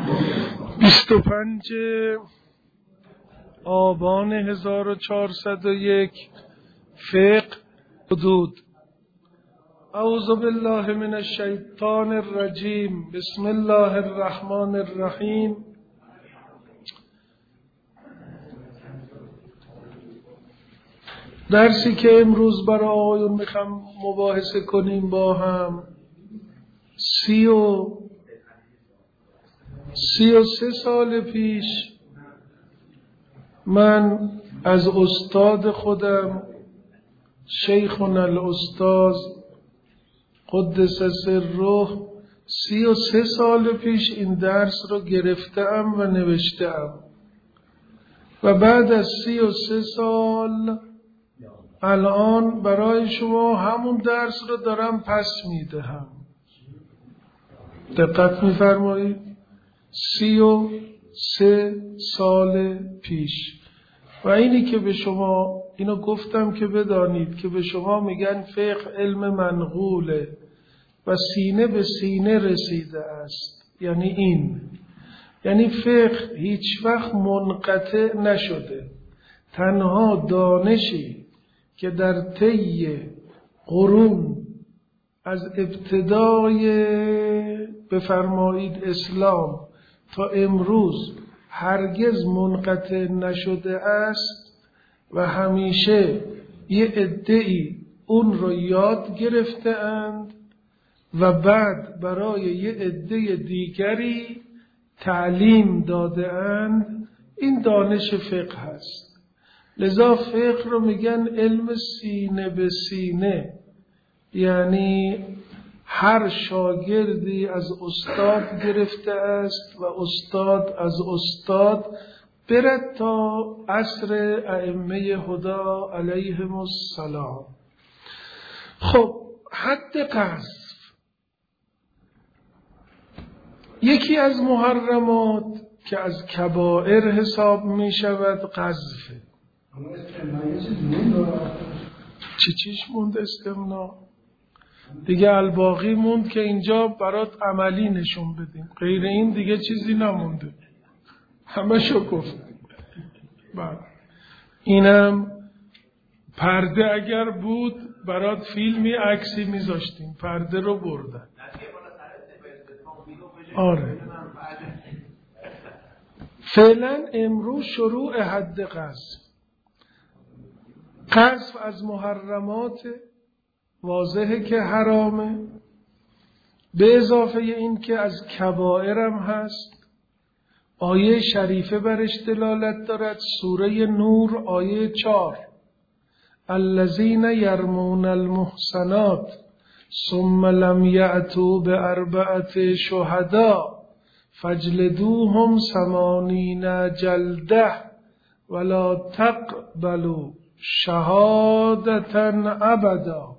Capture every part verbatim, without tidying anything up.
بیست و پنج آبان هزار و چهارصد و یک فقه حدود. اعوذ بالله من الشیطان الرجیم. بسم الله الرحمن الرحیم. درسی که امروز برای آقایون میخوام مباحثه کنیم با هم سی و سی و سه سال پیش من از استاد خودم شیخنا الاستاذ قدس سره سی و سه سال پیش این درس رو گرفتم و نوشتم و بعد از سی و سه سال الان برای شما همون درس رو دارم پس میدهم. دقت میفرمایید؟ سی و سه سال پیش. و اینی که به شما اینو گفتم که بدانید که به شما میگن فقه علم منقوله و سینه به سینه رسیده است. یعنی این یعنی فقه هیچ وقت منقطع نشده، تنها دانشی که در طی قرون از ابتدای بفرمایید اسلام تا امروز هرگز منقطع نشده است و همیشه یه عده‌ای اون رو یاد گرفته اند و بعد برای یه عده دیگری تعلیم داده اند. این دانش فقه هست. لذا فقه رو میگن علم سینه به سینه، یعنی هر شاگردی از استاد گرفته است و استاد از استاد برد تا عصر ائمه هدا علیهم السلام. خب حد قذف یکی از محرمات که از کبائر حساب می شود قذفه. چی چیش موند استمنا؟ دیگه الباقی موند که اینجا برات عملی نشون بدیم، غیر این دیگه چیزی نمونده، همه شو گفت. بعد اینم پرده اگر بود برات فیلمی عکسی میذاشتیم، پرده رو بردن. آره فعلا امروز شروع حد قذف. قذف از محرمات واضحه که حرامه، به اضافه این که از کبائرم هست. آیه شریفه برش دلالت دارد، سوره نور آیه چهار: الذین یرمون المحصنات ثم لم یأتوا بأربعة شهداء فاجلدوهم ثمانین جلده ولا تقبلوا شهادة ابدا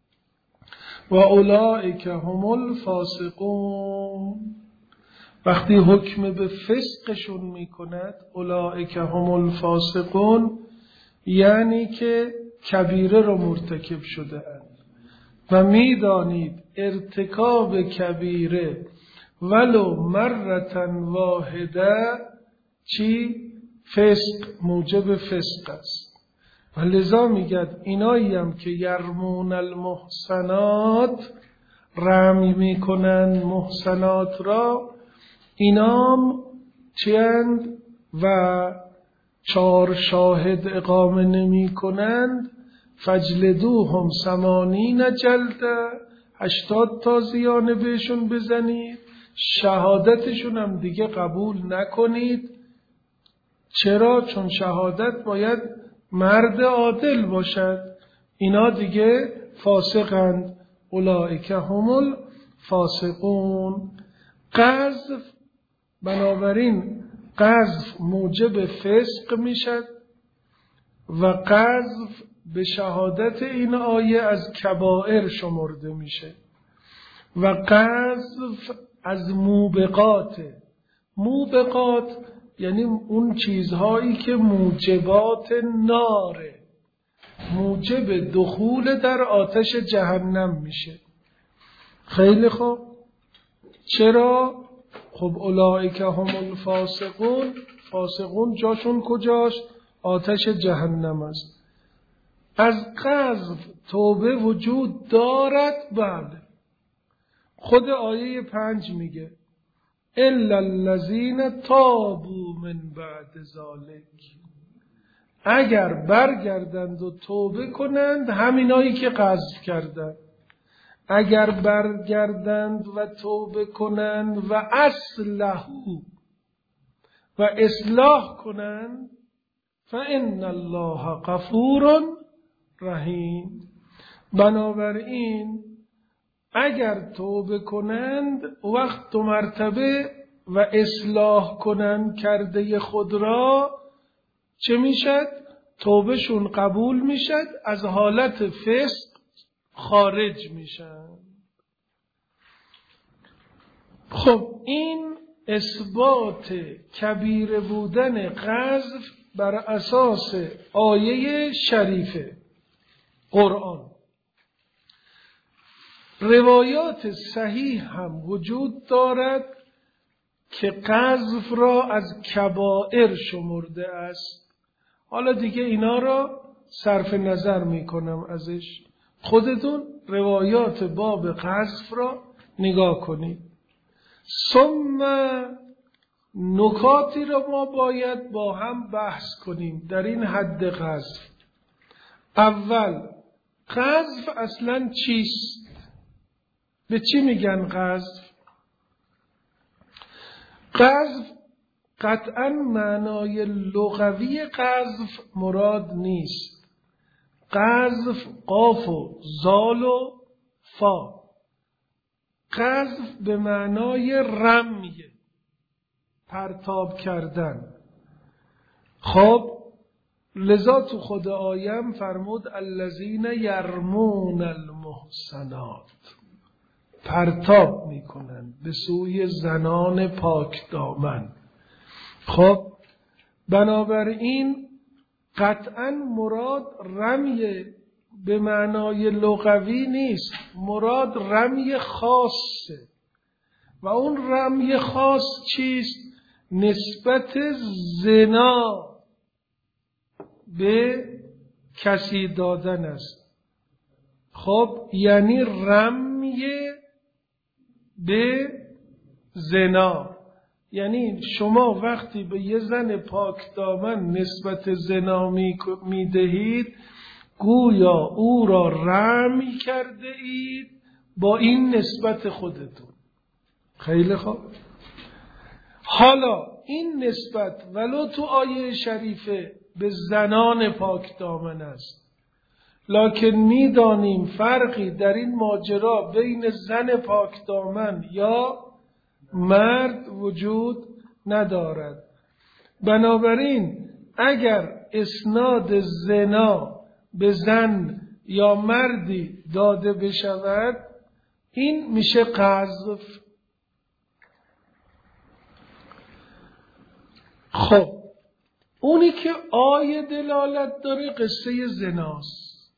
و اولئک هم الفاسقون. وقتی حکم به فسقشون میکند اولئک هم الفاسقون، یعنی که کبیره رو مرتکب شده اند. و میدانید ارتکاب کبیره ولو مرتن واحده چی؟ فسق، موجب فسق است. و لذا میگد اینایی هم که یرمون المحصنات، رمی میکنن محصنات را، اینام چند و چار شاهد اقامه نمی کنند فجلدوهم ثمانین جلده، هشتاد تازیانه بهشون بزنید، شهادتشون هم دیگه قبول نکنید. چرا؟ چون شهادت باید مرد عادل باشد. اینا دیگه فاسقند. اولئک هم الفاسقون. قذف، بنابراین قذف موجب فسق میشد و قذف به شهادت این آیه از کبائر شمرده میشه. و قذف از موبقات. موبقات یعنی اون چیزهایی که موجبات ناره، موجب دخول در آتش جهنم میشه. خیلی خوب. چرا؟ خب اولئک هم الفاسقون، فاسقون جاشون کجاست؟ آتش جهنم است. از قذف توبه وجود دارد؟ بله. خود آیه پنج میگه الا الذین تابوا من بعد ذلک، اگر برگردند و توبه کنند، همینایی که قذف کردند، اگر برگردند و توبه کنند و اصلحوا و اصلاح کنند، فان الله غفور رحیم. بنابراین اگر توبه کنند وقت دو مرتبه و اصلاح کنند کرده خود را، چه میشد؟ توبهشون قبول میشد، از حالت فسق خارج میشن. خب این اثبات کبیره بودن قذف بر اساس آیه شریفه قرآن. روایات صحیح هم وجود دارد که قذف را از کبائر شمرده است. حالا دیگه اینا را صرف نظر می کنم ازش، خودتون روایات باب قذف را نگاه کنید. ثم نکاتی را ما باید با هم بحث کنیم در این حد قذف. اول، قذف اصلا چیست؟ به چی میگن قذف؟ قذف قطعا معنای لغوی قذف مراد نیست. قذف قاف و زال و فا. قذف به معنای رمیه، پرتاب کردن. خب لذا تو خود آیم فرمود الذین یرمون المحصنات، پرتاب میکنن به سوی زنان پاک دامن. خب بنابراین قطعا مراد رمی به معنای لغوی نیست، مراد رمی خاصه. و اون رمی خاص چیست؟ نسبت زنا به کسی دادن است. خب یعنی رمی به زنا، یعنی شما وقتی به یه زن پاک دامن نسبت زنا می دهید، گویا او را رمی کرده اید با این نسبت خودتون. خیلی خوب. حالا این نسبت ولو تو آیه شریفه به زنان پاک دامن است، لکن میدانیم فرقی در این ماجرا بین زن پاک دامن یا مرد وجود ندارد. بنابراین اگر اسناد زنا به زن یا مردی داده بشود، این میشه قذف. خب اونی که آیه دلالت داره قصه زناست.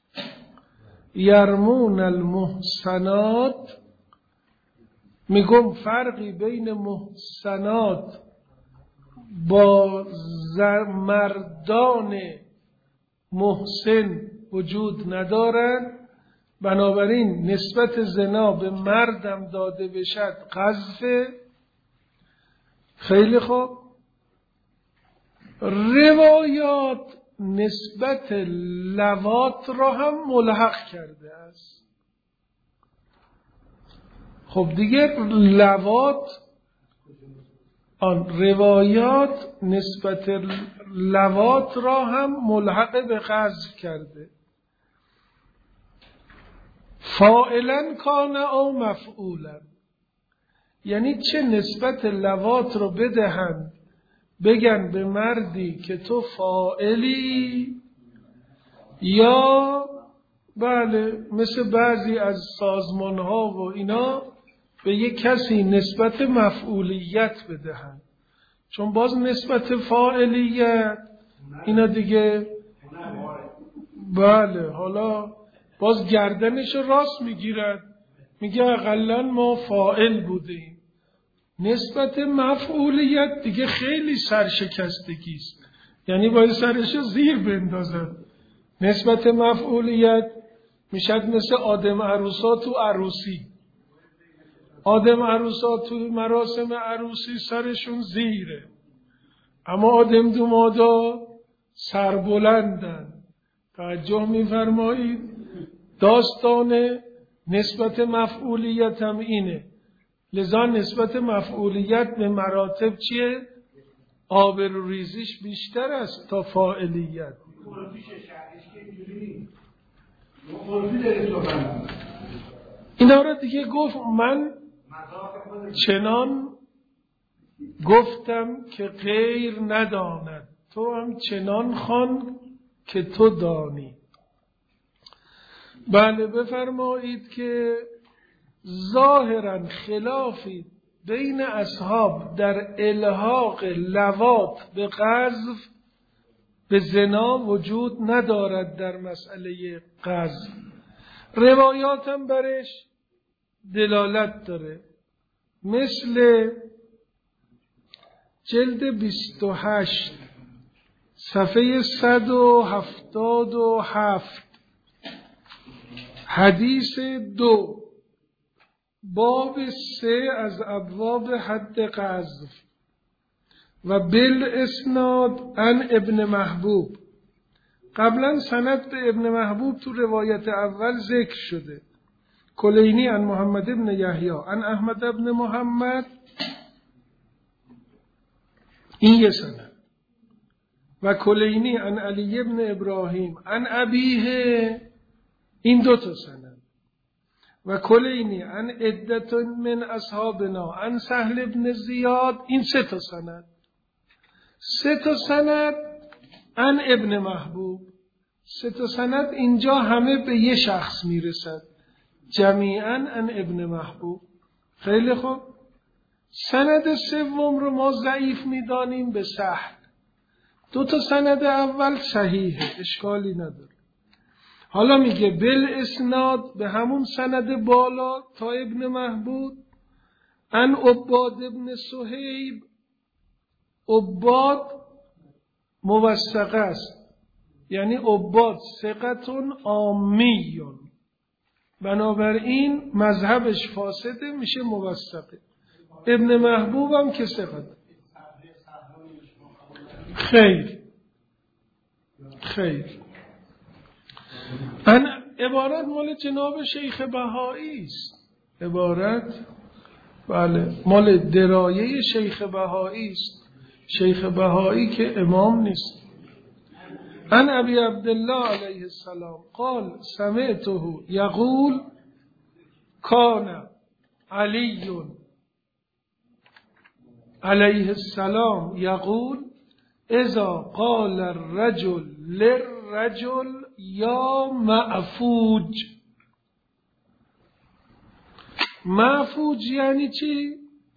یرمون المحصنات، میگم فرقی بین محصنات با مردان محسن وجود ندارد. بنابراین نسبت زنا به مردم داده بشد قذف. خیلی خوب. روایات نسبت لواط را هم ملحق کرده است. خب دیگه لواط، آن روایات نسبت لواط را هم ملحق به قذف کرده. فاعلا کان او مفعولا، یعنی چه نسبت لواط رو بدهند بگن به مردی که تو فاعلی، یا بله مثل بعضی از سازمان ها و اینا به یک کسی نسبت مفعولیت بدهند، چون باز نسبت فاعلیت اینا دیگه بله حالا باز گردنش راست میگیرد، میگه اقلن ما فاعل بودیم. نسبت مفعولیت دیگه خیلی سرشکستگی است، یعنی باید سرشو زیر بندازن. نسبت مفعولیت میشد مثل آدم عروسا تو عروسی. آدم عروسا تو مراسم عروسی سرشون زیره، اما آدم دومادا سربلندن. توجه میفرمایید؟ داستان نسبت مفعولیت هم اینه. لذا نسبت مفعولیت به مراتب چیه؟ آبروریزیش بیشتر است تا فاعلیت. اینا رو دیگه گفت. من چنان گفتم که غیر نداند، تو هم چنان خوان که تو دانی. بله بفرمایید که ظاهرا خلافی بین اصحاب در الحاق لواط به قذف به زنا وجود ندارد. در مسئله قذف روایات هم برش دلالت داره، مثل جلد بیست و هشت صفحه صد و هفتاد و هفت حدیث دو باب سه از ابواب حد قذف و بالاسناد عن ابن محبوب. قبلا سند به ابن محبوب تو روایت اول ذکر شده. کلینی عن محمد ابن یحیی عن احمد ابن محمد، این یه سند، و کلینی عن علی ابن ابراهیم عن ابیه، این دو تا سند، و کلینی عن عدت من اصحابنا عن سهل ابن زیاد، این سه تا سند. سه تا سند عن ابن محبوب. سه تا سند اینجا همه به یه شخص میرسد، جمیعاً عن ابن محبوب. خیلی خوب. سند سوم رو ما ضعیف میدانیم به سهل. دو تا سند اول صحیحه، اشکالی نداره. حالا میگه بالاسناد به همون سند بالا تا ابن محبوب عن عباد ابن صهیب. عباد موثقه است، یعنی عباد ثقتون عامیون، بنابراین مذهبش فاسده، میشه موثقه. ابن محبوب هم که ثقت. خیر خیر ان عبارت مال جناب شیخ بهایی است. عبارت بله مال درایه شیخ بهایی است. شیخ بهایی که امام نیست. ان ابی عبدالله علیه السلام قال سمعته یقول کان علی علیه السلام یقول اذا قال الرجل للرجل یا معفوج. معفوج یعنی چی؟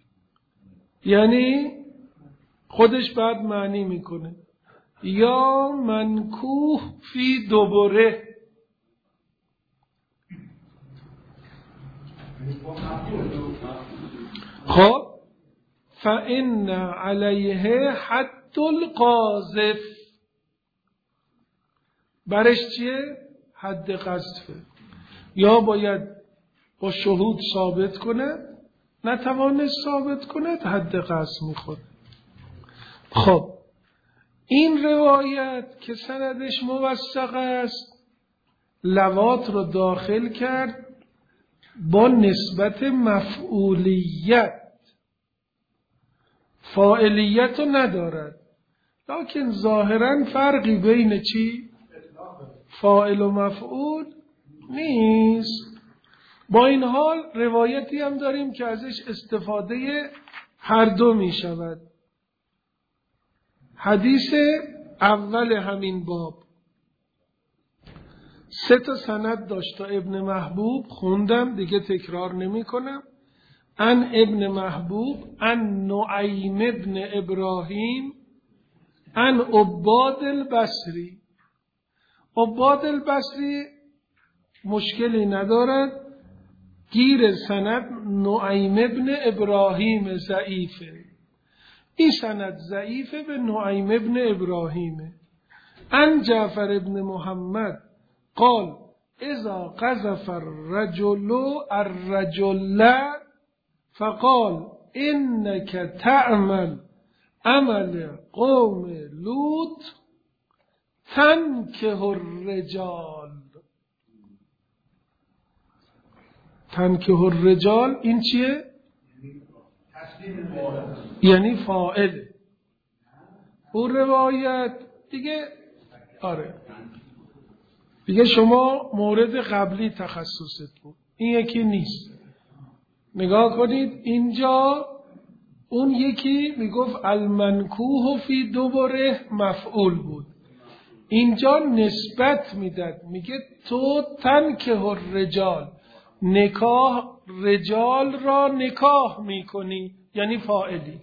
یعنی خودش بعد معنی میکنه یا منکوح فی دوبره. خب فإن علیه حد القاذف. برش چیه؟ حد قذفه. یا باید با شهود ثابت کنه، نتوانست ثابت کنه، حد قذف میخوره. خب این روایت که سندش موثق است لواط رو داخل کرد با نسبت مفعولیت، فاعلیت رو ندارد، لکن ظاهرا فرقی بین چی؟ فاعل و مفعول نیست. با این حال روایتی هم داریم که ازش استفاده هر دو می شود. حدیث اول همین باب سه تا سند داشت تا ابن محبوب، خوندم دیگه تکرار نمی کنم. ان ابن محبوب ان نعیم ابن ابراهیم ان عباد البصری. عباد البصری مشکلی ندارد، گیر سند نعیم ابن ابراهیم ضعیفه. این سند ضعیفه به نعیم ابن ابراهیمه. ان جعفر ابن محمد قال اذا قذف الرجل الرجل فقال انك تعمل عمل قوم لوط تنکه الرجال. تنکه الرجال این چیه؟ یعنی فاعله. اون روایت دیگه آره دیگه شما مورد قبلی تخصصت بود، این یکی نیست. نگاه کنید اینجا اون یکی میگفت المنکوح فی دوباره مفعول بود، اینجا نسبت میداد میگه تو تنکه الرجال، نکاح رجال را نکاح میکنی، یعنی فاعلی.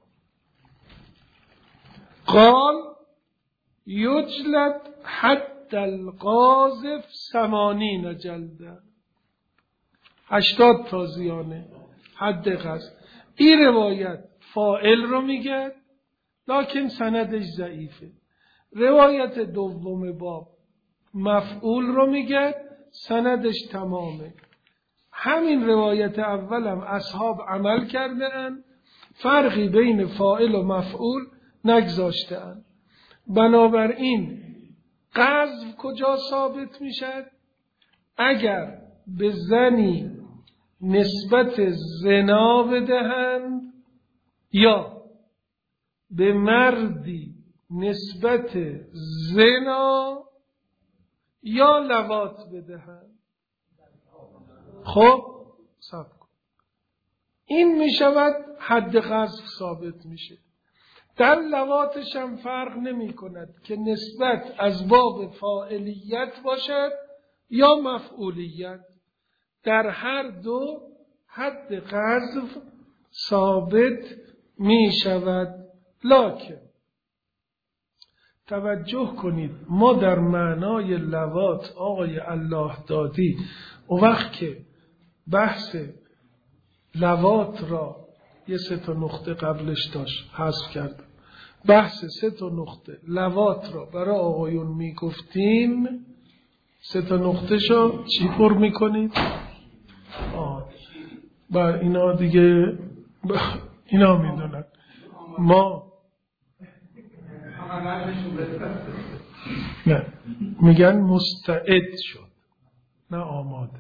قال یجلد حد القاذف ثمانین جلده، هشتاد تازیانه حد قذف. این روایت فاعل رو میگه لکن سندش ضعیفه. روایت دوم باب مفعول رو میگه سندش تمامه. همین روایت اولم اصحاب عمل کرده اند، فرقی بین فاعل و مفعول نگذاشته اند. بنابراین قذف کجا ثابت میشد؟ اگر به زنی نسبت زنا بدهند یا به مردی نسبت زنا یا لواط بدهند. خب صبر کن، این می شود حد قذف ثابت میشه. در لواطش هم فرق نمی کند که نسبت از باب فاعلیت باشد یا مفعولیت، در هر دو حد قذف ثابت می شود. لکن توجه کنید، ما در معنای لواط آقای الله دادی اون وقت که بحث لواط را یه سه تا نقطه قبلش داشت حذف کردم، بحث سه تا نقطه لواط را برای آقایون می گفتیم، سه تا نقطه شو چی پر می کنید؟ آه بر اینا دیگه اینا می دونن. ما نه میگن مستعد شد نه آماده.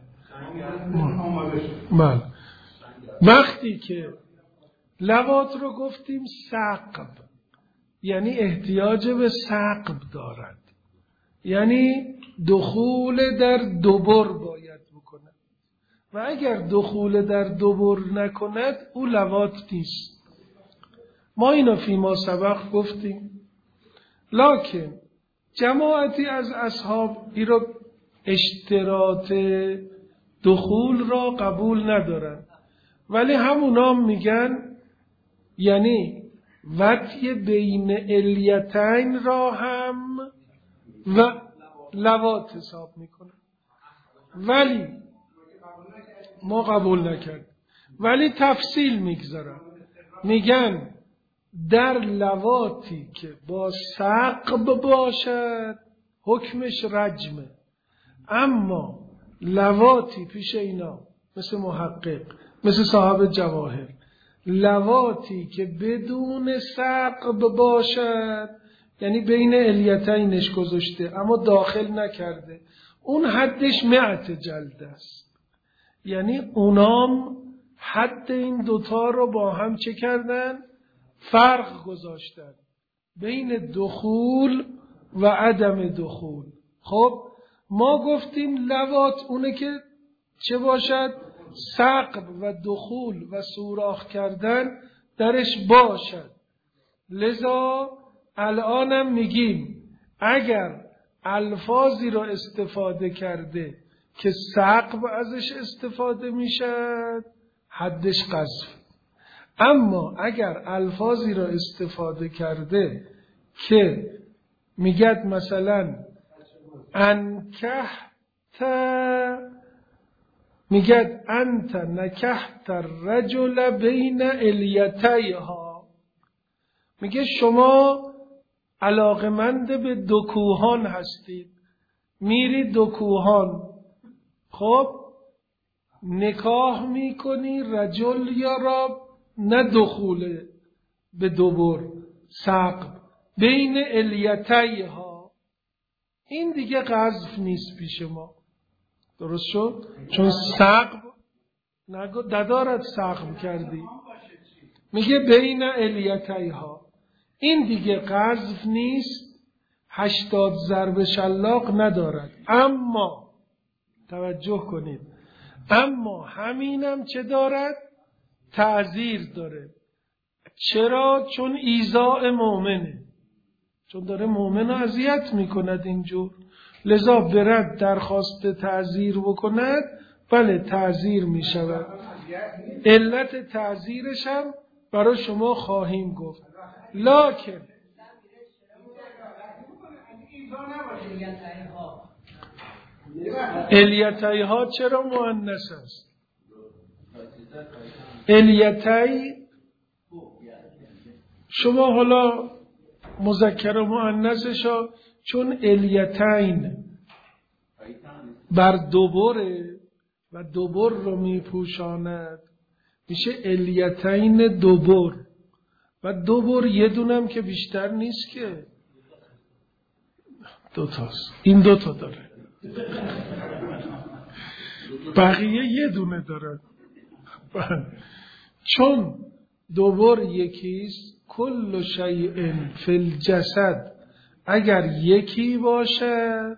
بله وقتی که لواط رو گفتیم ثقب، یعنی احتیاج به ثقب دارد، یعنی دخول در دبر باید بکند و اگر دخول در دبر نکند او لواط نیست. ما اینو فیما سبق گفتیم. لکن جماعتی از اصحاب این رو اشتراط دخول را قبول ندارن، ولی همونا میگن یعنی وطی بین الیتین را هم و لواط حساب میکنن، ولی ما قبول نکرد. ولی تفصیل میگذارن، میگن در لواطی که با ثقب باشد حکمش رجمه، اما لواطی پیش اینا مثل محقق مثل صاحب جواهر، لواطی که بدون ثقب باشد یعنی بین الیتینش گذاشته اما داخل نکرده، اون حدش مئت جلده است. یعنی اونام حد این دوتا رو با هم چه کردن؟ فرق گذاشتن بین دخول و عدم دخول. خب ما گفتیم لواط اونه که چه باشد؟ ثقب و دخول و سوراخ کردن درش باشد. لذا الانم میگیم اگر الفاظی را استفاده کرده که ثقب ازش استفاده میشد حدش قذف، اما اگر الفاظی را استفاده کرده که میگد مثلا انکحت میگه انت نکحت الرجل بین الیتیها، میگه شما علاقمند به دو کوهان هستید، میری دو کوهان، خب نکاح میکنی رجل یا را، نه دخوله به دوبر سقب بین الیتیها، این دیگه قذف نیست پیش ما. درست شد؟ چون سقب نگو ندارد سقب کردی، میگه بین الیتیها، این دیگه قذف نیست، هشتاد ضرب شلاق ندارد. اما توجه کنید، اما همینم چه دارد؟ تعذیر داره. چرا؟ چون ایذاء مؤمنه، چون داره مؤمن رو اذیت میکند اینجور، لذا برد درخواست تعذیر بکند، بله تعذیر میشود. علت تعذیرش هم برای شما خواهیم گفت. لکن الیتیها چرا مؤنث است؟ الیتی شما حالا مذکر و مؤنثش ها، چون الیتین بر دوبره و دوبر رو میپوشاند میشه الیتین دوبر، و دوبر یه دونم که بیشتر نیست که دوتاست، این دوتا داره، بقیه یه دونه داره. چون دوبر یکیست، کل شیء فی الجسد اگر یکی باشد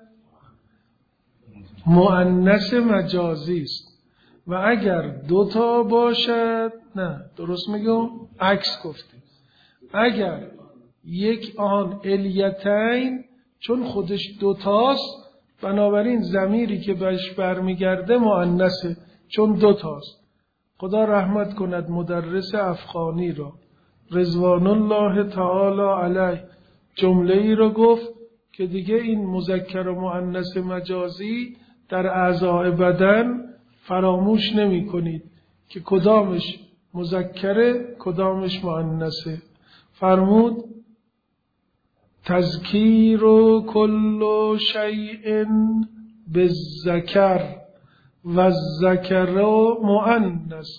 مؤنث مجازی است، و اگر دوتا باشد، نه درست میگم عکس گفتیم، اگر یک آن الیتین چون خودش دوتاست، بنابراین ضمیری که بهش برمیگرده مؤنثه چون دوتاست. خدا رحمت کند مدرس افغانی را رضوان الله تعالی علیه، جمله ای را گفت که دیگه این مذکر و مؤنث مجازی در اعضاء بدن فراموش نمی کنید که کدامش مذکره کدامش مؤنثه. فرمود تذکیر کل شیء بالذکر و الذکر مؤنث.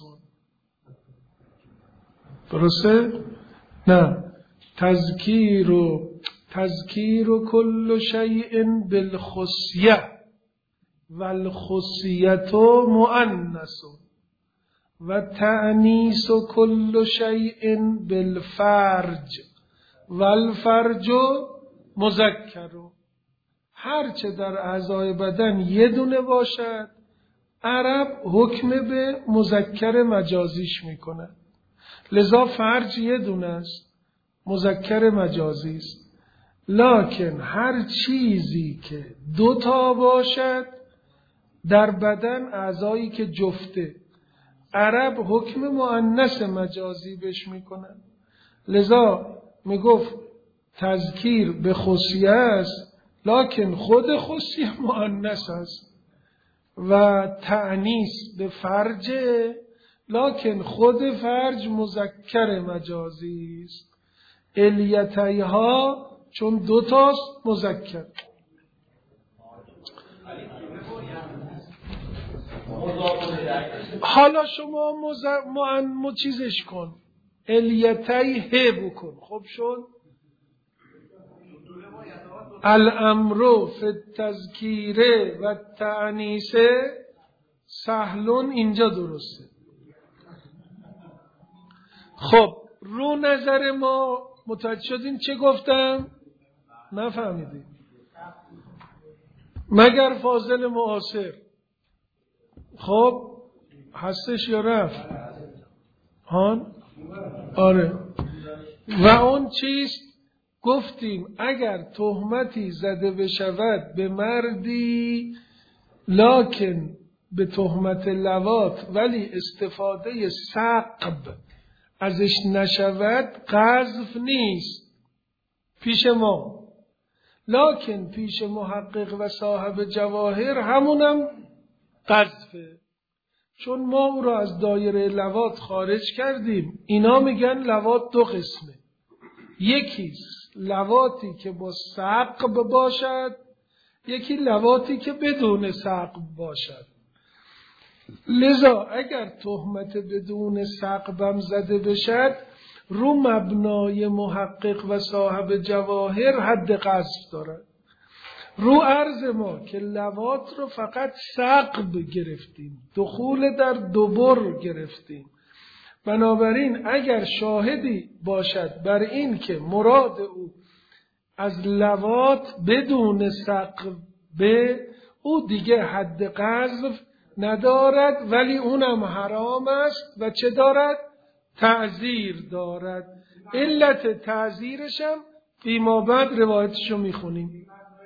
درسته؟ نه، تذکیر تذکیر کل شیء بالخصیه و الخصیه مؤنث و تأنیس کل شیء بالفرج و الفرج مذکر. هرچه در اعضای بدن یه دونه باشد عرب حکم به مذکر مجازیش میکنه، لذا فرج یه دونه است مذکر مجازی است. لکن هر چیزی که دوتا باشد در بدن اعضایی که جفته، عرب حکم مؤنث مجازی بهش میکنن، لذا میگفت تذکیر به خصیه است لکن خود خصیه مؤنث است، و تأنیس به فرج لکن خود فرج مذکر مجازی است. الیتیها چون دوتاست مذکر. حالا شما مؤن چیزش کن، الیتیه بکن، خب شد. الامر فی التذکیر و تأنیس سهلون، اینجا درسته. خب رو نظر ما متوجه شدین چه گفتم؟ نفهمیدین؟ مگر فاضل معاصر خب هستش یا رفت؟ هان؟ آره. و اون چیست؟ گفتیم اگر تهمتی زده بشود به مردی لکن به تهمت لواط ولی استفاده سقب ازش نشود قذف نیست پیش ما، لکن پیش محقق و صاحب جواهر همونم قذفه. چون ما او را از دایره لواط خارج کردیم. اینا میگن لواط دو قسمه، یکیست لواطی که با سقب باشد، یکی لواطی که بدون سقب باشد. لذا اگر تهمت بدون سقبم زده بشد، رو مبنای محقق و صاحب جواهر حد قذف دارد. رو عرض ما که لواط رو فقط سقب گرفتیم، دخول در دبر گرفتیم، بنابراین اگر شاهدی باشد بر این که مراد او از لواط بدون سقب به، او دیگه حد قذف ندارد، ولی اونم حرام است و چه دارد؟ تعزیر دارد. علت تعزیرشم فیما بعد روایتشو میخونیم.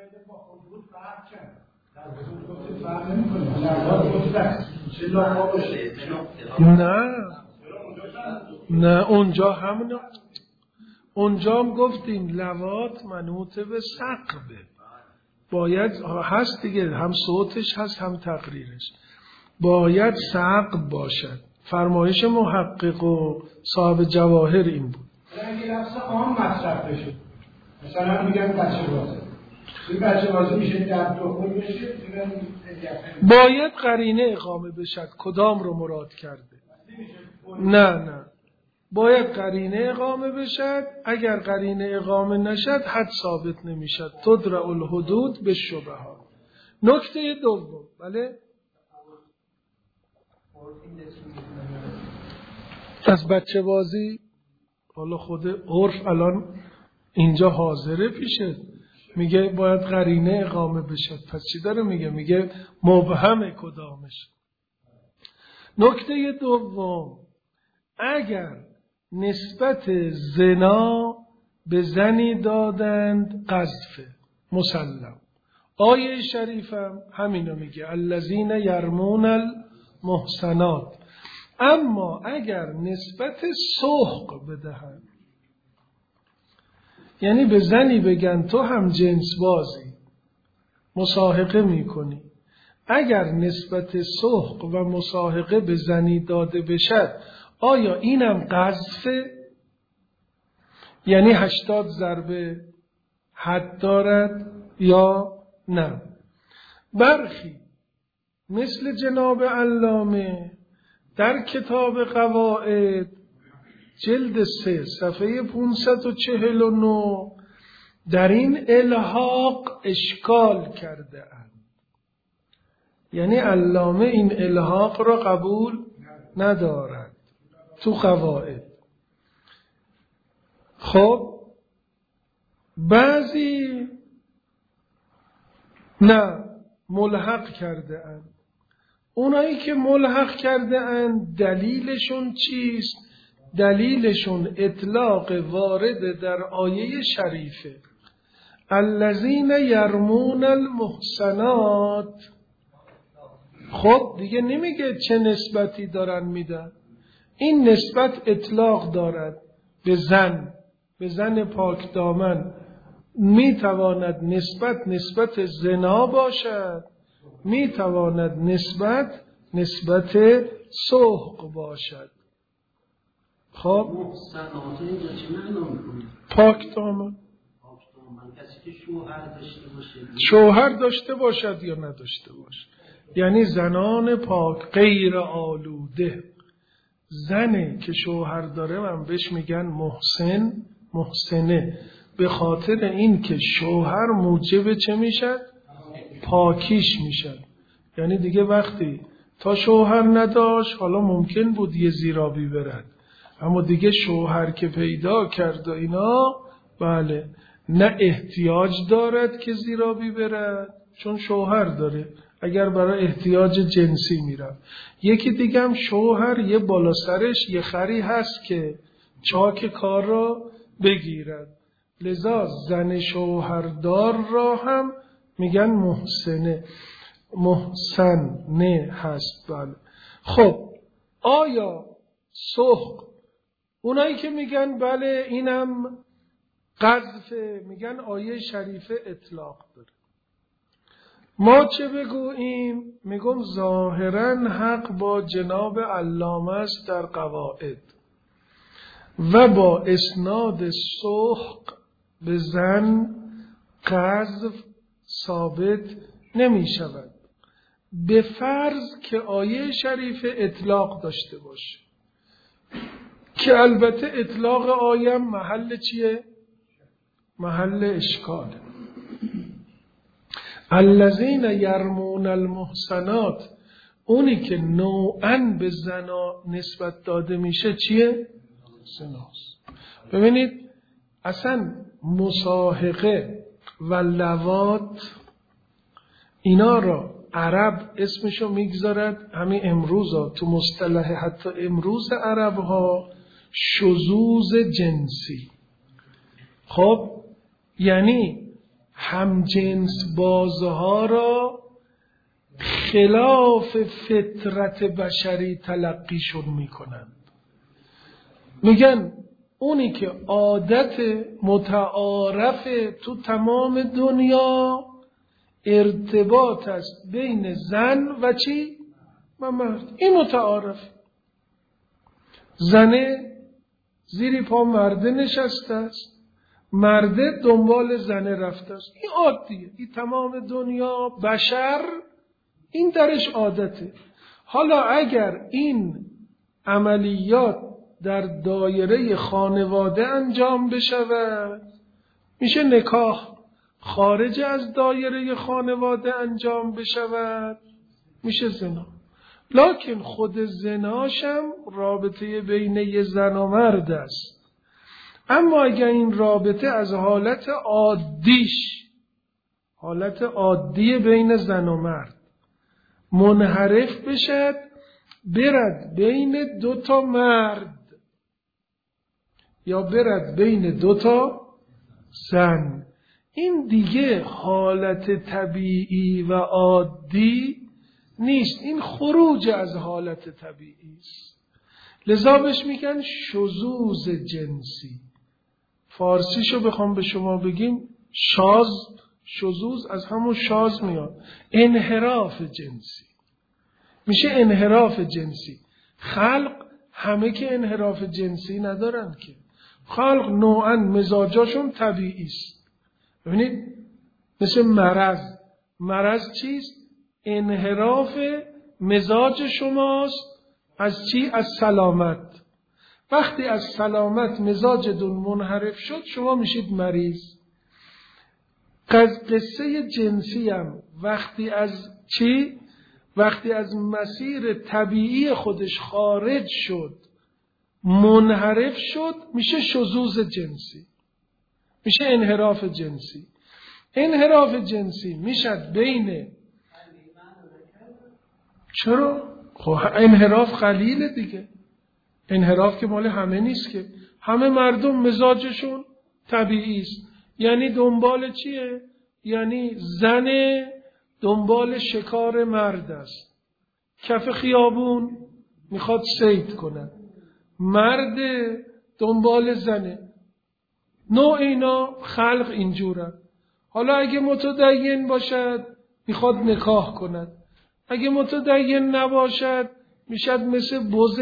نه نه اونجا همون اونجا هم گفتیم لواط منوط به سقبه، باید هست دیگه، هم صوتش هست هم تقریرش، باید سقب باشد. فرمایش محقق و صاحب جواهر این بود. اگه لفظ عام مصرف بشه، مثلا میگن بچه بازی، این بچه بازی میشه در دخول بشه، باید قرینه اقامه بشد. کدام رو مراد کرده؟ نه نه باید قرینه اقامه بشد. اگر قرینه اقامه نشد حد ثابت نمیشد. تدرع الحدود به شبهات. نکته دوم، بله، از بچه بازی، حالا خود عرف الان اینجا حاضره پیشه، میگه باید قرینه اقامه بشد. پس چی داره میگه؟ میگه مبهم کدامش. نکته دوم، اگر نسبت زنا به زنی دادند قذف مسلم، آیه شریفم همینو میگه الذین یرمون المحصنات. اما اگر نسبت سحق بدهند، یعنی به زنی بگن تو هم جنس بازی، مساحقه میکنی، اگر نسبت سحق و مساحقه به زنی داده بشد، آیا اینم قذفه؟ یعنی هشتاد ضربه حد دارد یا نه؟ برخی مثل جناب علامه در کتاب قواعد جلد سه صفحه پانصد و چهل و نه در این الحاق اشکال کرده اند. یعنی علامه این الحاق را قبول ندارد تو قواعد. خب بعضی نه ملحق کرده اند. اونایی که ملحق کرده اند دلیلشون چیست؟ دلیلشون اطلاق وارد در آیه شریفه الذین یرمون المحصنات. خب دیگه نمیگه چه نسبتی دارن میدن، این نسبت اطلاق دارد به زن، به زن پاک دامن. میتواند نسبت نسبت زنا باشد، میتواند نسبت نسبت سحق باشد. خب پاک دامن، کسی که شوهر داشته باشه، شوهر داشته باشد یا نداشته باشد، یعنی زنان پاک غیر آلوده. زنی که شوهر داره من بهش میگن محسن، محسنه، به خاطر این که شوهر موجب چه میشد؟ پاکیش میشد. یعنی دیگه وقتی تا شوهر نداشت حالا ممکن بود یه زیرابی برد، اما دیگه شوهر که پیدا کرد و اینا، بله، نه احتیاج دارد که زیرابی برد چون شوهر داره، اگر برای احتیاج جنسی میرم. یکی دیگه هم شوهر یه بالا سرش یه خری هست که چاک کار را بگیرد، لذا زن شوهردار را هم میگن محسنه، محسنه هست. بله. خب آیا سحق، اونایی که میگن بله اینم قذف، میگن آیه شریفه اطلاق داره. ما چه بگوییم؟ میگم ظاهراً حق با جناب علامه است در قواعد و با اسناد سحق به زن قذف ثابت نمی شود، به فرض که آیه شریف اطلاق داشته باشه، که البته اطلاق آیه محل چیه؟ محل اشکاله. الذین یرمون المحصنات، اونی که نوعاً به زنا نسبت داده میشه چیه؟ زناست. ببینید اصلا مصاحقه و لواط اینا را عرب اسمشو میگذارد همین امروز ها تو مصطلح حتی امروز عرب ها شذوذ جنسی. خب یعنی همجنس بازها را خلاف فطرت بشری تلقیشون میکنند. میگن اونی که عادت متعارف تو تمام دنیا ارتباط است بین زن و چی؟ و مرد. این متعارف. زنه زیری پا مرده نشسته است، مرده دنبال زنه رفته است. این عادیه. این تمام دنیا بشر این درش عادته. حالا اگر این عملیات در دایره خانواده انجام بشود میشه نکاح، خارج از دایره خانواده انجام بشود میشه زنا. لکن خود زناشم رابطه بین یه زن و مرد است. اما اگر این رابطه از حالت عادیش، حالت عادی بین زن و مرد منحرف بشد، برد بین دو تا مرد یا برد بین دو تا زن، این دیگه حالت طبیعی و عادی نیست، این خروج از حالت طبیعی است. لذا بهش میگن شذوذ جنسی. فارسیشو بخوام به شما بگیم شاذ، شذوذ از همون شاذ میاد، انحراف جنسی میشه. انحراف جنسی خلق همه که انحراف جنسی ندارن که، خلق نوعاً مزاجاشون طبیعی است. ببینید مثل مرض، مرض چیست؟ انحراف مزاج شماست از چی؟ از سلامت. وقتی از سلامت مزاجتون منحرف شد شما میشید مریض. قصه جنسی هم وقتی از چی؟ وقتی از مسیر طبیعی خودش خارج شد، منحرف شد، میشه شذوذ جنسی، میشه انحراف جنسی. انحراف جنسی میشه بین، چرا؟ خب انحراف قلیله دیگه. انحراف که مال همه نیست که، همه مردم مزاجشون طبیعی است. یعنی دنبال چیه؟ یعنی زن دنبال شکار مرد است، کف خیابون میخواد صید کنه، مرد دنبال زنه. نوع اینا خلق اینجوره. حالا اگه متدین باشد میخواد نکاح کند، اگه متدین نباشد میشد مثل بز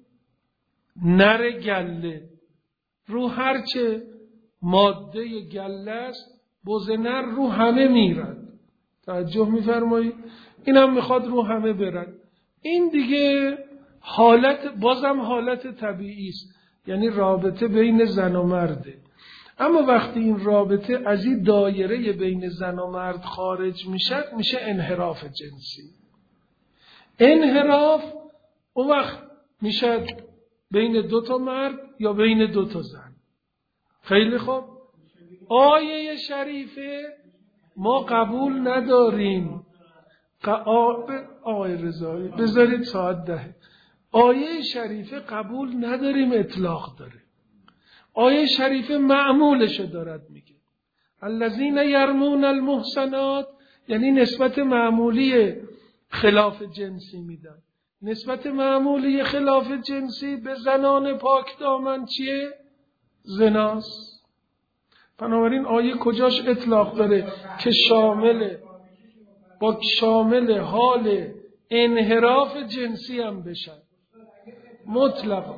نر گله، رو هرچه ماده گله است بز نر رو همه میرد. توجه میفرمایید؟ اینم میخواد رو همه برد. این دیگه حالت، بازم حالت طبیعی است، یعنی رابطه بین زن و مرده. اما وقتی این رابطه از این دایره بین زن و مرد خارج میشه میشه انحراف جنسی. انحراف اون وقت میشه بین دو تا مرد یا بین دو تا زن. خیلی خوب. آیه شریفه ما قبول نداریم. آقای رضایی بذارید ساعت ده. آیه شریفه قبول نداریم، اطلاق داره. آیه شریفه معمولشو دارد میگه. الذین یرمون المحصنات، یعنی نسبت معمولی خلاف جنسی میدن. نسبت معمولی خلاف جنسی به زنان پاک دامن چیه؟ زناست. بنابراین آیه کجاش اطلاق داره که شامل با شامل حال انحراف جنسی هم بشن مطلقا.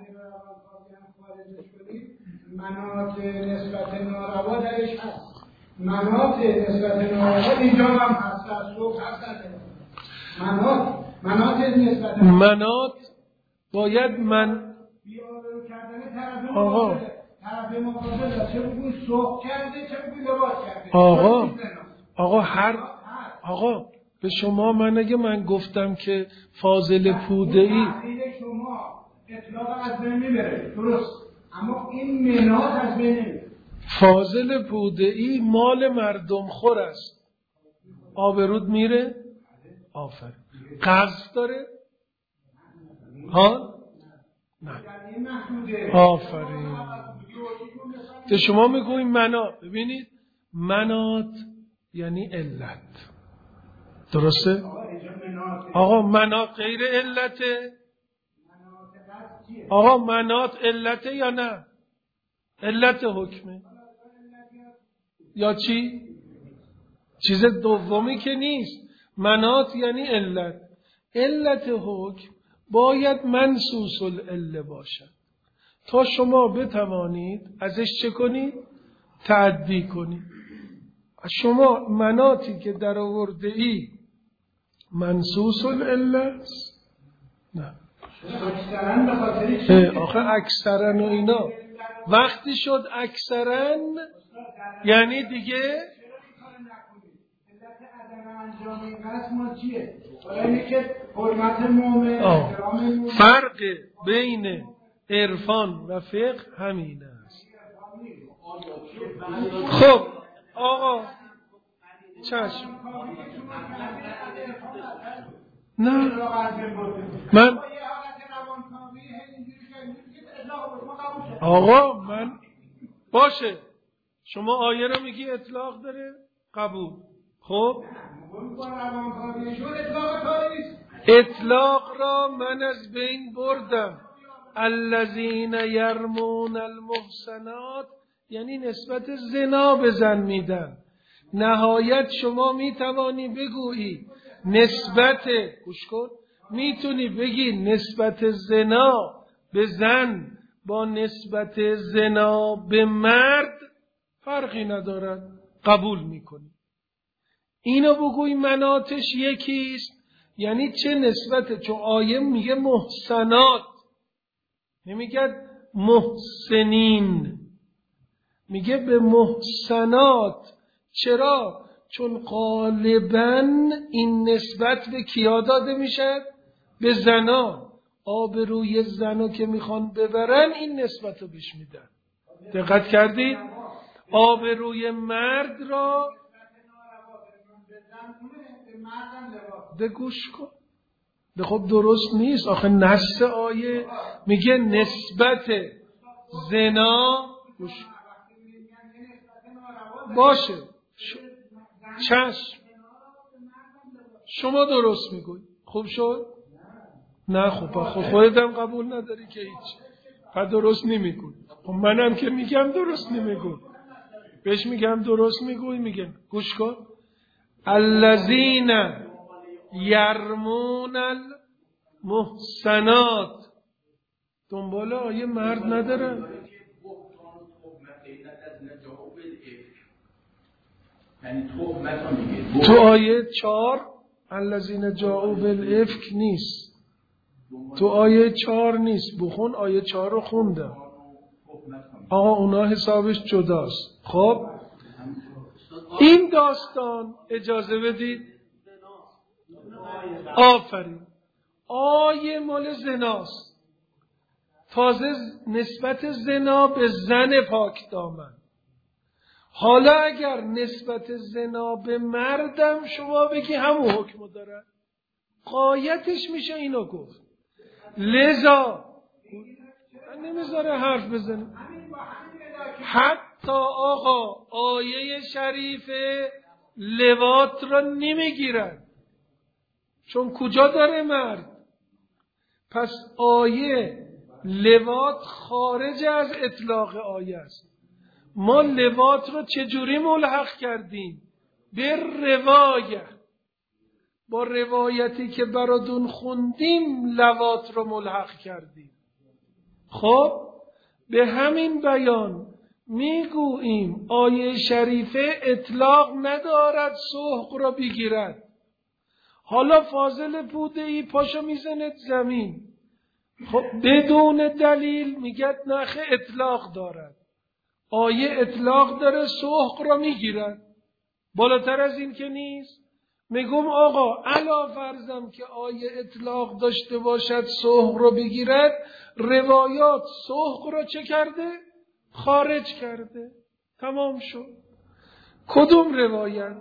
مناط نسبت ناروا درش هست، مناط نسبت ناروا اینجا هم هست، از صبح هست. مناط مناط نسبت مناط باید من بیارو کردن طرف آقا مقابل طرف مقابل چه بگوی سوق کرده چه بگوی لباس کرده. آقا آقا هر آقا به شما من اگه من گفتم که فاضل پوده‌ای شما اطلاق از بین میبره درست، اما این مناط از بین نمیبره. فاضل پوده‌ای مال مردم خور است، آبرود میره. آفرین. قصد داره؟ ها؟ نه. آفرین. تو شما میگوین مناط، ببینید مناط یعنی علت، درسته؟ آقا مناط غیر علته؟ آقا مناط علته یا نه؟ علت حکمه یا چی؟ چیز دومی که نیست. مناط یعنی علت. علت حکم باید منصوص العله باشد تا شما بتوانید ازش چه کنید؟ تعدی کنید. شما مناطی که در آورده ای منصوص العله است؟ نه. آخه اکثرا و اینا وقتی شد اکثرا یعنی دیگه فرق بین عرفان و فقه همین است. خب آقا چشم نه من آقا من باشه شما آیه رو میگی اطلاق داره قبول. خب اطلاق را من از بین بردم. الذین یرمون المحصنات یعنی نسبت زنا به زن میدن. نهایت شما میتوانی بگویی نسبت گوش کن میتونی بگی نسبت زنا به زن با نسبت زنا به مرد فرقی ندارد، قبول میکنی. اینو بگوی مناطش یکیست، یعنی چه نسبت، چون آیه میگه محسنات نمیگه محسنین، میگه به محسنات. چرا؟ چون غالباً این نسبت به کیا داده میشد؟ به زنا. آبروی زنا که میخوان ببرن این نسبت رو بهش میدن. دقت کردید؟ آبروی مرد را ده گوش کن. ده خب درست نیست. آخه نص آیه میگه نسبت زنا گوش باشه. چشم شما درست میگوی. خوب شد؟ نه خب خود خودتم قبول نداری که هیچ پس درست نمیگوی. خب منم که میگم درست نمیگوی، بهش میگم درست میگوی. میگم گوش کن الذین یرمون المحصنات دنبال آیه مرد نداره. تو آیه چهار الذین جاءوا بالافک نیست، تو آیه چهار نیست. بخون آیه چهار رو خوندم. آقا اونا حسابش جداست. خب این داستان اجازه بدید آفرین آیه مال زناست، تازه نسبت زنا به زن پاک دامن. حالا اگر نسبت زنا به مردم شما بگی همون حکم داره، غایتش میشه اینو گفت. لذا من نمیذاره حرف بزنه. حتی آقا آیه شریف لواط را نمیگیرن، چون کجا داره مرد؟ پس آیه لواط خارج از اطلاق آیه است. ما لواط رو چجوری ملحق کردیم؟ به روایت. با روایتی که براتون خوندیم لواط رو ملحق کردیم. خب به همین بیان میگوییم آیه شریفه اطلاق ندارد سحق را بگیرد. حالا فاضل بوده‌ای پاشو میزند زمین، خب بدون دلیل میگه نخ اطلاق دارد. آیه اطلاق داره سحق را میگیرد، بالاتر از این که نیست. میگم آقا علا فرضم که آیه اطلاق داشته باشد سحق را بگیرد، روایات سحق را چه کرده؟ خارج کرده. تمام شد. کدوم روایت؟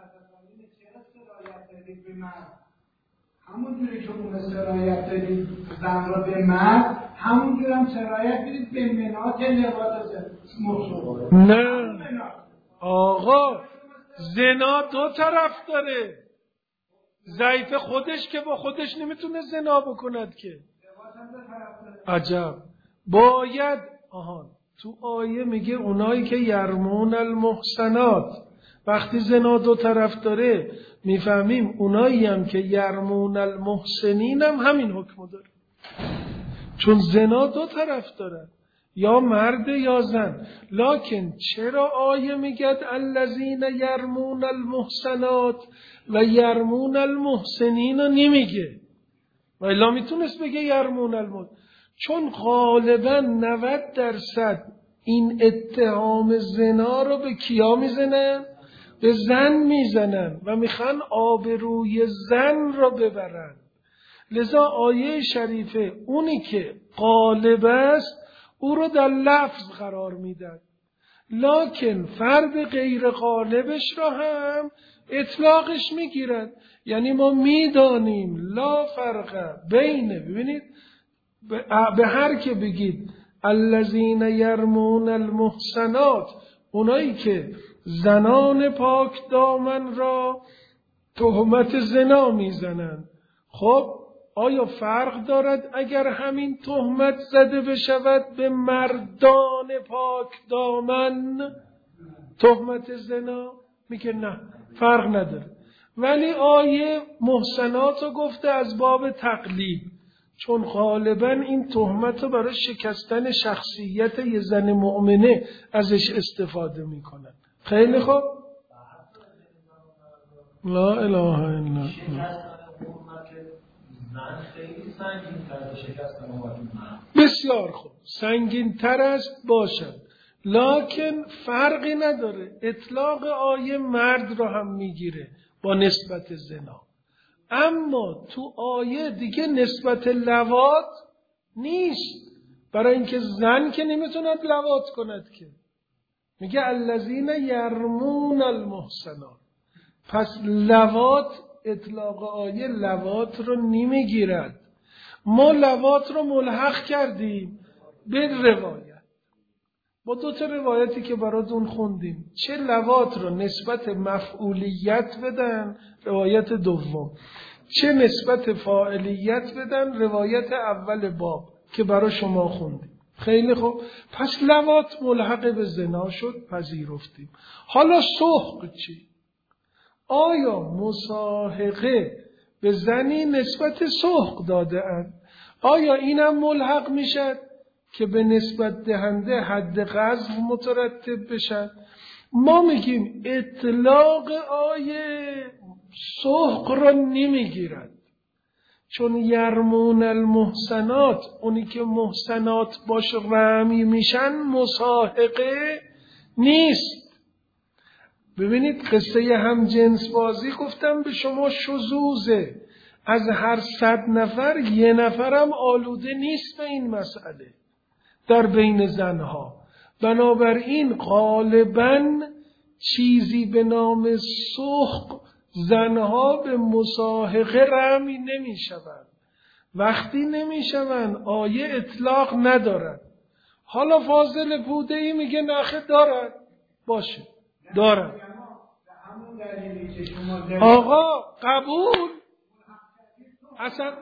همون جوری که اون سرایت دارید زن را به مرد، همون جوری هم سرایت دارید به منات لباس مخصوص. نه آقا، زنا دو طرف داره. ضعیف خودش که با خودش نمیتونه زنا بکند که. عجب. باید آهان تو آیه میگه اونایی که یرمون المحسنات، وقتی زنا دو طرف داره میفهمیم اونایی هم که یرمون المحسنین هم همین حکم داره، چون زنا دو طرف داره، یا مرد یا زن. لکن چرا آیه میگه الذین یرمون المحسنات و یرمون المحسنین نمیگه؟ و الا میتونست بگه یرمون المحسنین، چون غالبا نود درصد این اتهام زنا رو به کیا میزنن؟ به زن میزنن و میخوان آبروی زن رو ببرن. لذا آیه شریفه اونی که غالب است او رو در لفظ قرار میدن، لکن فرد غیر غالبش رو هم اطلاقش میگیرن. یعنی ما میدانیم لا فرق بین، ببینید به هر که بگید الذین یرمون المحسنات، اونایی که زنان پاک دامن را تهمت زنا میزنن، خب آیا فرق دارد اگر همین تهمت زده بشود به مردان پاک دامن تهمت زنا؟ میگه نه، فرق نداره. ولی آیه محسنات رو گفته از باب تقلیب، چون غالبا این تهمت رو برای شکستن شخصیت یه زن مؤمنه ازش استفاده میکنن. خیلی خوب. لا اله الا الله. بسیار خوب، سنگین تر است باشد، لکن فرقی نداره. اطلاق آیه مرد رو هم میگیره با نسبت زنا، اما تو آیه دیگه نسبت لواط نیست، برای اینکه زن که نمیتوند لواط کند که. میگه الذین یرمون المحسنات، پس لواط اطلاق آیه لواط رو نمیگیرد. ما لواط رو ملحق کردیم به روایت، با دو تا روایتی که براتون خوندیم. چه لواط رو نسبت مفعولیت بدن، روایت دوم، چه نسبت فاعلیت بدن، روایت اول باب که برای شما خوندیم. خیلی خوب، پس لواط ملحق به زنا شد، پذیرفتیم. حالا سحق چی؟ آیا مصاحقه به زنی نسبت سحق داده اند؟ آیا اینم ملحق میشد که به نسبت دهنده حد قذف مترتب بشد؟ ما میگیم اطلاق آیه سحق را نمیگیرد، چون یرمون المحسنات، اونی که محسنات باش رمی میشن، مصاحقه نیست. ببینید قصه هم جنس بازی گفتم به شما شذوذه، از هر صد نفر یه نفرم آلوده نیست به این مسئله در بین زنها. بنابراین غالباً چیزی به نام سحق زنها به مصاحقه رمی نمی شوند. وقتی نمی شوند آیه اطلاق ندارد. حالا فاضل بوده ای میگه نخه دارد، باشه دارد. آقا قبول اصلا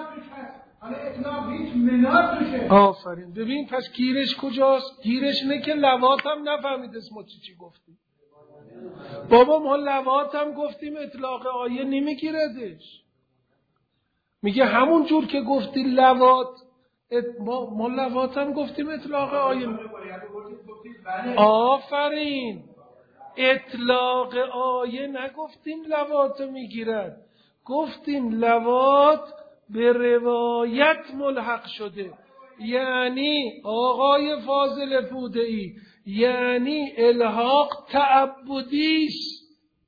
آفرین. ببین پس گیرش کجاست؟ گیرش نه که لواط هم نفهمید اسم چی چی گفتی. بابا ما لواط هم گفتیم اطلاق آیه نمیگیردش. میگه همون جور که گفتی لواط ات... ما, ما لواط هم گفتیم اطلاق آیه. آفرین، اطلاق آیه نگفتیم لواط میگیرد، گفتیم لواط به روایت ملحق شده. یعنی آقای فاضل پوده‌ای، یعنی الحاق تعبدیست.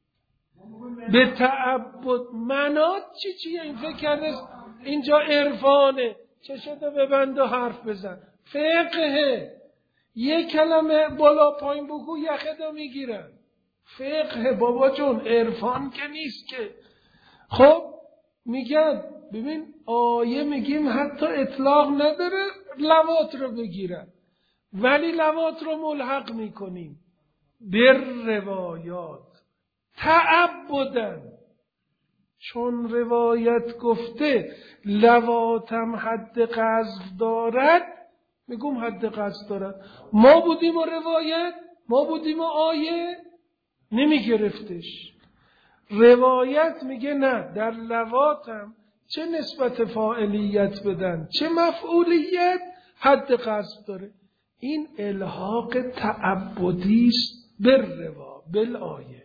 به تعبد منات چی چیه؟ این فکر کرده اینجا عرفانه، چشتو ببند و حرف بزن. فقهه، یک کلمه بالا پایین بگو یخدو میگیرن. فقه بابا جون، عرفان که نیست که. خب میگن ببین آیه میگیم حتی اطلاق نداره لواط رو بگیرن، ولی لواط رو ملحق میکنیم بر روایات تعبدن. چون روایت گفته لواطم حد قذف دارد، میگم حد قذف دارد. ما بودیم و روایت، ما بودیم و آیه نمیگرفتش. روایت میگه نه، در لواطم چه نسبت فاعلیت بدن چه مفعولیت حد قذف داره. این الحاق تعبدیست بر روا بالآیه.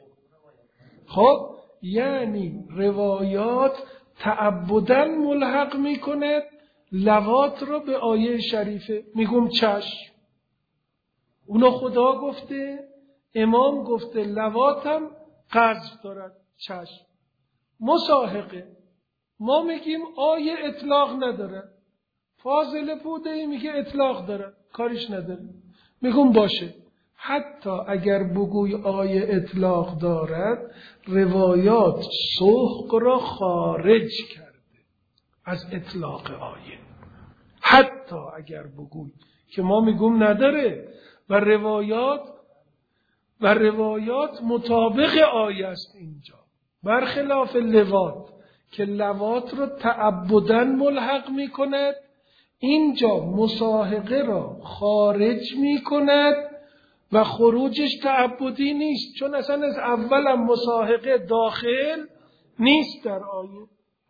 خب یعنی روایات تعبداً ملحق میکند لواط رو به آیه شریفه. میگم چشم، اونو خدا گفته، امام گفته لواطم قذف دارد، چشم. مساحقه، ما میگیم آیه اطلاق نداره، فاضل پوده‌ای میگه اطلاق داره، کاریش نداره. میگم باشه، حتی اگر بگوی آیه اطلاق دارد، روایات سوق را خارج کرده از اطلاق آیه. حتی اگر بگوی که ما میگم نداره و روایات و روایات مطابق آیه است اینجا، برخلاف لواط که لواط رو تعبداً ملحق میکند، اینجا مصاحقه را خارج میکند و خروجش تعبدی نیست، چون اصلا از اولم مصاحقه داخل نیست در آیه.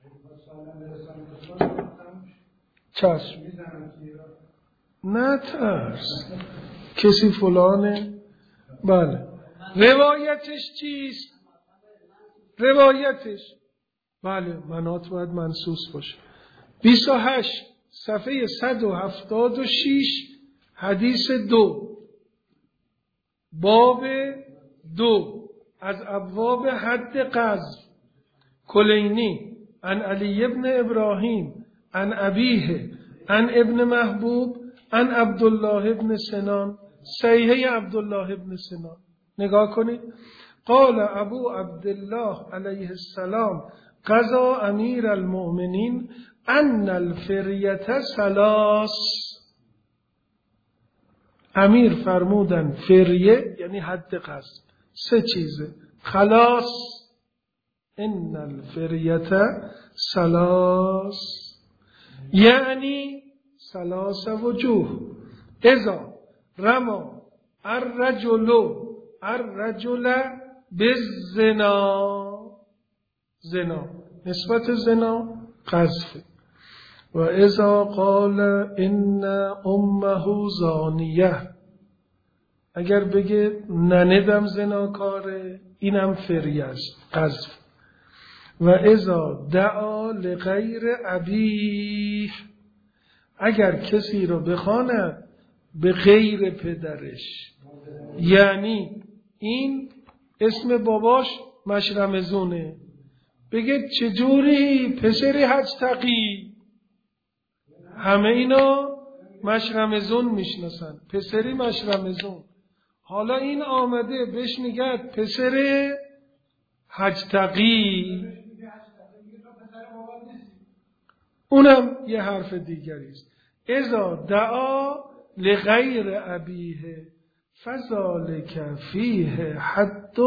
چشم، نه ترس کسی فلانه. بله، روایتش چیست؟ روایتش بله منات باید منصوص باشه. بیست و هشت صفحه صد و هفتاد و شش حدیث دو، باب دو از ابواب حد قذف. کلینی عن علی ابن ابراهیم عن ابیه عن ابن محبوب عن عبدالله ابن سنان. صحیح عبدالله ابن سنان نگاه کنید. قال ابو عبدالله علیه السلام قضا امیر المؤمنین ان الفریت ثلاث. امیر فرمودن فریه یعنی حد قذف سه چیزه. خلاص، ان الفریت ثلاث یعنی ثلاث وجوه. اذا رما الرجل الرجل بالزنا، زنا نسبت زنا قذف. و اذا قال ان امه زانیه، اگر بگه نندم زناکاره، اینم فریه است، قذف. و اذا دعا لغیر ابیه، اگر کسی رو بخواند به غیر پدرش، یعنی این اسم باباش مشرمزونه، بگه چجوری پسری حج تقی، همه اینا مشرمزون میشناسن، پسری مشرمزون. حالا این آمده بهش میگه پسر حج تقی، اونم یه حرف دیگری است. اذا دعا لغیر ابیه فذلک فیه حد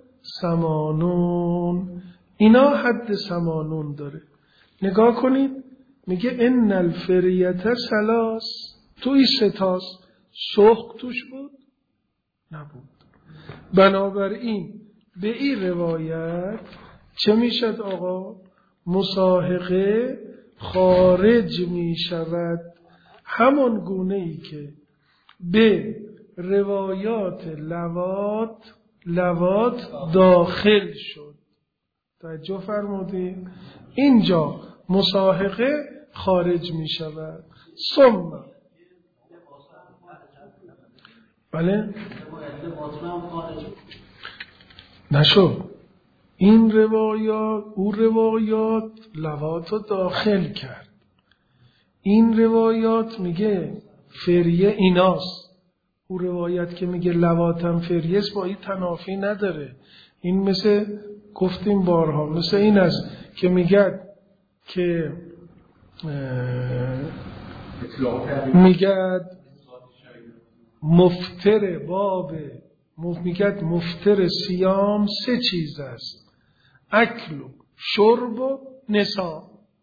ثمانون. اینا حد ثمانون داره. نگاه کنید، میگه ان الفریت ثلاث، توی ستاست، سوق توش بود؟ نبود. بنابراین به این روایت چه میشد آقا؟ مساحقه خارج می شود، همان گونه ای که به روایات لوات لوات داخل شد. توجه فرمودید؟ اینجا مساحقه خارج می شود. ثم بله نشو این روایات او روایات لوات رو داخل کرد. این روایات میگه فریه ایناست، او روایت که میگه لواتم فریه با این تنافی نداره. این مثل گفتیم بارها مثل این است که میگه که میگه مفتر باب میگه مفتر سیام سه چیز است: اکل و شرب و نساء.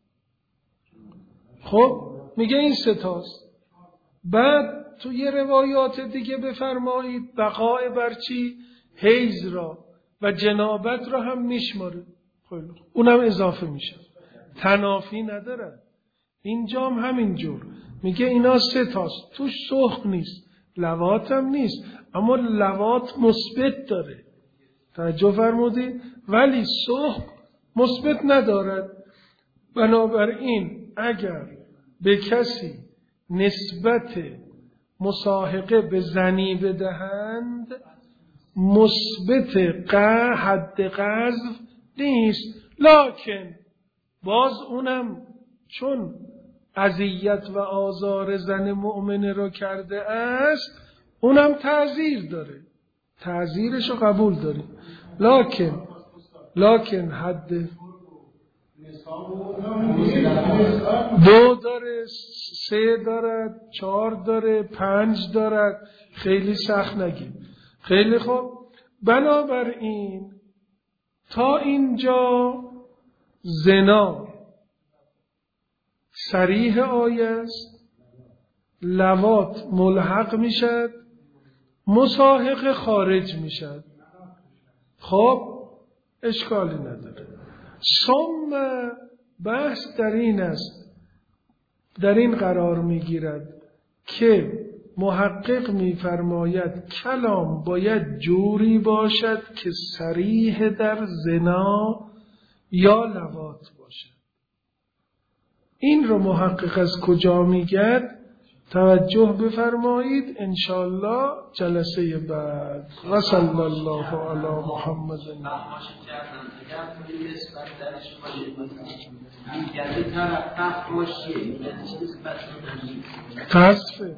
خب میگه این سه تاست. بعد تو یه روایات دیگه بفرمایید بقای بر چی؟ حیض را و جنابت را هم میشماره، اونم اضافه میشه، تنافی نداره. اینجا هم همینجور میگه اینا سه تاست، توش سخن نیست، لوات هم نیست، اما لوات مثبت داره. توجه فرمودید؟ ولی سخن مثبت ندارد. بنابراین اگر به کسی نسبت مساحقه به زنی بدهند، مثبت قه حد قذف نیست، لکن باز اونم چون اذیت و آزار زن مؤمنه رو کرده است، اونم تعزیر داره، تعزیرشو قبول داریم، لکن لکن حد دو داره، سه دارد، چهار داره، پنج دارد، خیلی سخت نگیم. خیلی خوب. بنابراین تا اینجا زنا صریح آیه است، لوات ملحق میشد، مساحق خارج میشد. خب اشکالی نداره. ثم بحث در این است، در این قرار میگیرد که محقق میفرماید کلام باید جوری باشد که صریح در زنا یا لوات باشد. این رو محقق از کجا میگرد؟ توجه بفرمایید انشاءالله جلسه بعد. و صلی الله علی محمد. تصفه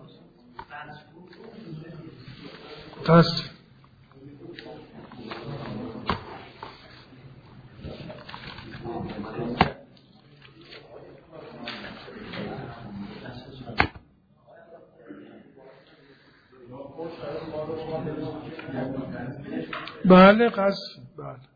تصفه بله قصد بله